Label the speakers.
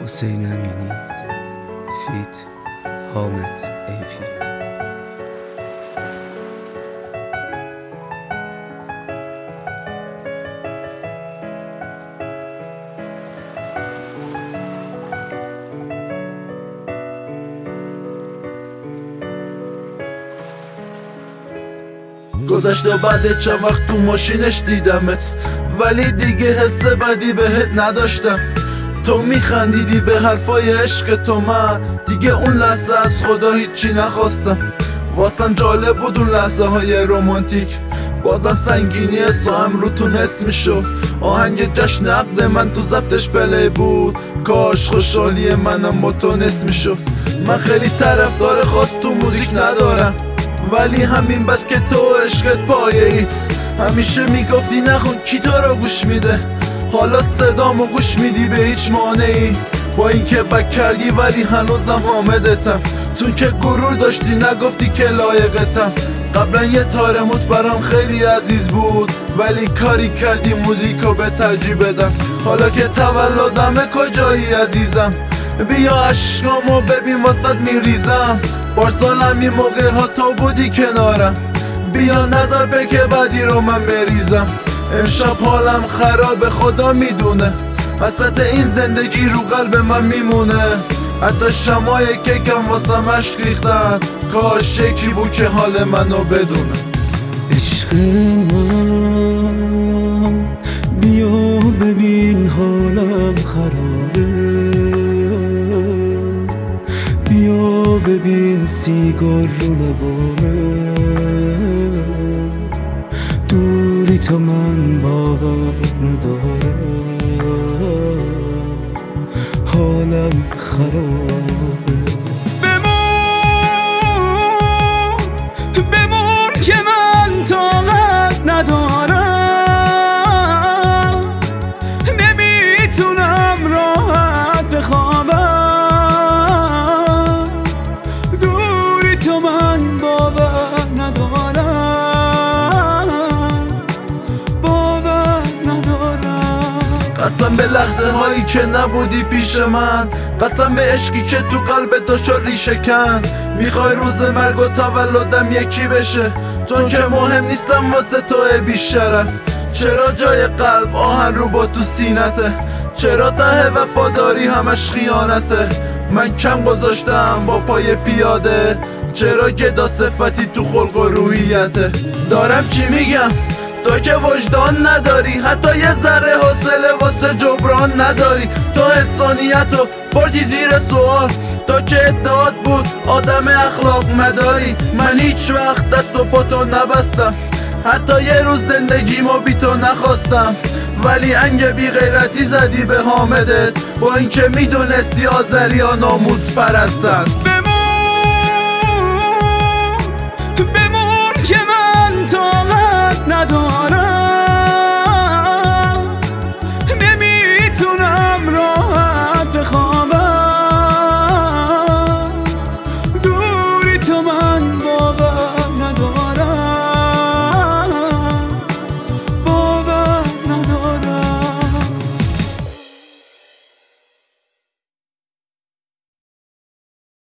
Speaker 1: حسین امینی فیت حامد ایپی.
Speaker 2: گذشته بعد چند وقت تو ماشینش دیدمت، ولی دیگه حس بدی بهت نداشتم. تو میخندیدی به حرفای عشق تو، من دیگه اون لحظه از خدا هیچی نخواستم. واسم جالب بود اون لحظه های رومانتیک، بازم سنگینی ساهم روتون حس میشد. آهنگ جشن عقد من تو ضبطش پلی بود، کاش خوشحالی منم با تو نصف میشد. من خیلی طرفدار خاص تو موزیک ندارم، ولی همین بس که تو عشقت پایه ایت. همیشه میگفتی نخون کی تو رو گوش میده، حالا صدامو گوش میدی به هیچ مانعی. با اینکه بک کردی ولی هنوزم حامدتم، چون که غرور داشتی نگفتی که لایقتم. قبلا یه تارموت برام خیلی عزیز بود، ولی کاری کردی موزیکو به ترجیح بدم. حالا که تولدمه کجایی عزیزم، بیا عشقامو ببین واسط میریزم. پارسالم این موقع ها تو بودی کنارم، بیا نظر به که بعدی رو من بریزم. امشب حالم خراب خدا میدونه، وسط این زندگی رو قلب من میمونه. حتی شمای کیکم واسم عشق ریختن، کاش یکی بود که حال منو بدونه.
Speaker 1: عشق من بیا ببین حالم خرابه، بیا ببین سیگار رو لبامه. دوری تو من باور ندارم، حالم خرابه. بمون که من طاقت ندارم، نمیتونم راحت بخوابم. دوری تو من باور ندارم، باور ندارم.
Speaker 2: قسم به لحظه هایی که نبودی پیش من، قسم به عشقی که تو قلب تو شد ریشه کن. میخوای روز مرگ و تولدم یکی بشه، چون که مهم نیستم واسه تو بی شرف. چرا جای قلب آهن رو با تو سینته، چرا ته وفاداری همش خیانته. من کم گذاشتم با پای پیاده، چرا گدا صفتی تو خلق و روحیته. دارم چی میگم تو که وجدان نداری، حتی یه ذره حوصله واسه جبران نداری. تو انسانیتو بردی زیر سوال، تو که ادعات بود آدم اخلاق مداری. من هیچ وقت دست و پاتو نبستم، حتی یه روز زندگیمو بی تو نخواستم. ولی انگ بی غیرتی زدی به حامدت، با اینکه میدونستی آذریا ناموس پرستن.
Speaker 1: بمون که